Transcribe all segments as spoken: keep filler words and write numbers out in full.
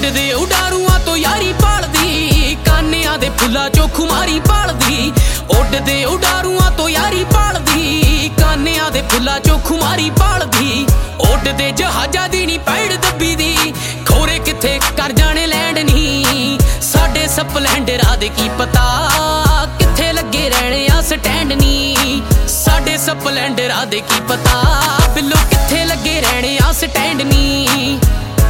ਉੱਡਦੇ ਉਡਾਰੂਆਂ ਤੋਂ ਯਾਰੀ ਭਾਲਦੀ, ਕਾਨਿਆਂ ਦੇ ਫੁੱਲਾਂ ਚੋਂ ਖੁਮਾਰੀ ਭਾਲਦੀ। ਉੱਡਦੇ ਉਡਾਰੂਆਂ ਤੋਂ ਯਾਰੀ ਭਾਲਦੀ, ਕਾਨਿਆਂ ਦੇ ਫੁੱਲਾਂ ਚੋਂ ਖੁਮਾਰੀ ਭਾਲਦੀ। ਉੱਡਦੇ ਜਹਾਜ਼ਾਂ ਦੀ ਨੀ ਪੈੜ ਦੱਬੀ ਦੀ, ਖੋਰੇ ਕਿੱਥੇ ਕਰ ਜਾਣੇ ਲੈਂਡ ਨੀ। ਸਾਡੇ ਸਪਲੈਂਡਰਾਂ ਦੇ ਕੀ ਪਤਾ ਕਿੱਥੇ ਲੱਗੇ ਰਹਿਣੇ ਆ ਸਟੈਂਡ ਨੀ। ਸਾਡੇ ਸਪਲੈਂਡਰਾਂ ਦੇ ਕੀ ਪਤਾ ਬਿੱਲੋ ਕਿੱਥੇ ਲੱਗੇ ਰਹਿਣੇ ਆ ਸਟੈਂਡ ਨੀ।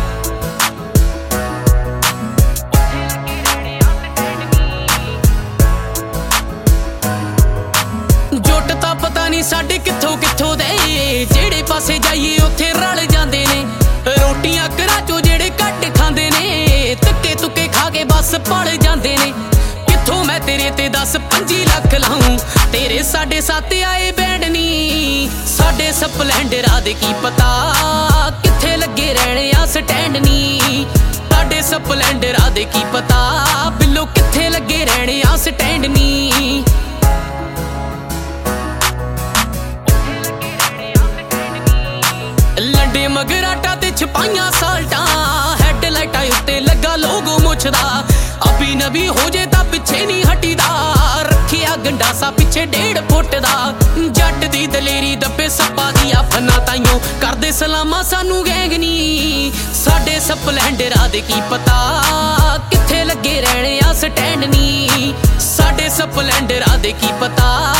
ਜੁੱਟ ਤਾਂ ਪਤਾ ਨੀ ਸਾਡੇ ਕਿੱਥੋਂ ਕਿੱਥੋਂ ਦੇ, ਜਿਹੜੇ ਪਾਸੇ ਜਾਈਏ ਉੱਥੇ ਰਲ ਜਾਂਦੇ ਨੇ। ਰੋਟੀਆਂ ਘਰਾਂ ਚੋਂ ਜਿਹੜੇ ਘੱਟ ਖਾਂਦੇ ਨੇ, ਧੱਕੇ ਧੁੱਕੇ ਖਾ ਕੇ ਬਸ ਪਲ ਜਾਂਦੇ ਨੇ। ਕਿੱਥੋਂ ਮੈਂ ਤੇਰੇ ਤੇ ਦਸ ਪੰਜੀ ਲੱਖ ਲਾਊਂ, ਤੇਰੇ ਸਾਡੇ ਸੱਤ ਆਏ ਬੈਂਡ ਨੀ। ਸਾਡੇ ਸਪਲੈਂਡਰਾਂ ਦੇ ਕੀ ਪਤਾ ਕਿੱਥੇ ਲੱਗੇ ਰਹਿਣੇ ਆ ਸਟੈਂਡ ਨੀ। ਸਾਡੇ ਸਪਲੈਂਡਰਾਂ ਦੇ ਕੀ ਪਤਾ ਬਿੱਲੋ ਕਿੱਥੇ ਲੱਗੇ ਰਹਿਣੇ ਆ ਸਟੈਂਡ ਨੀ। ਲੰਡੇ ਮਗਰਾਟਾ ਤੇ ਛਪਾਈਆਂ ਸਾਲਟਾਂ, ਹੈਡਲਾਈਟਾਂ ਉੱਤੇ ਲੱਗਾ ਲੋਗੋ ਮੁੱਛਦਾ। ਅਭੀ ਨਵੀ ਹੋ ਜੇ ਤਾਂ ਪਿੱਛੇ ਨਹੀਂ ਹਟੀਦਾ, ਰੱਖਿਆ ਗੰਡਾਸਾ ਪਿੱਛੇ ਡੇਢ ਫੁੱਟ ਦਾ। ਜੱਟ ਦੀ ਦਲੇਰੀ ਦੱਬੇ ਸੱਪਾ ਦੀਆਂ ਫਨਾਂ, ਤਾਈਓ ਕਰਦੇ ਸਲਾਮਾਂ ਸਾਨੂੰ ਗੈਂਗ ਨੀ। ਸਾਡੇ ਸਪਲੈਂਡਰਾਂ ਦੇ ਕੀ ਪਤਾ ਕਿੱਥੇ ਲੱਗੇ ਰਹਿਣੇ ਆ ਸਟੈਂਡ ਨੀ। ਸਾਡੇ ਸਪਲੈਂਡਰਾਂ ਦੇ ਕੀ ਪਤਾ